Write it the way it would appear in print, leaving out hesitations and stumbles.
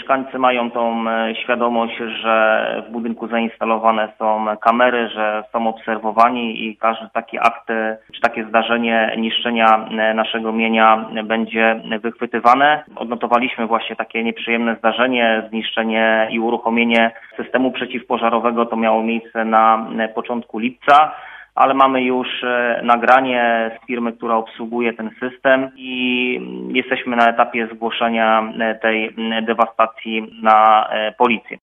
mieszkańcy mają tą świadomość, że w budynku zainstalowane są kamery, że są obserwowani i każdy taki akt czy takie zdarzenie niszczenia naszego mienia będzie wychwytywane. Odnotowaliśmy właśnie takie nieprzyjemne zdarzenie, zniszczenie i uruchomienie systemu przeciwpożarowego. To miało miejsce na początku lipca. Ale mamy już nagranie z firmy, która obsługuje ten system i jesteśmy na etapie zgłoszenia tej dewastacji na policję.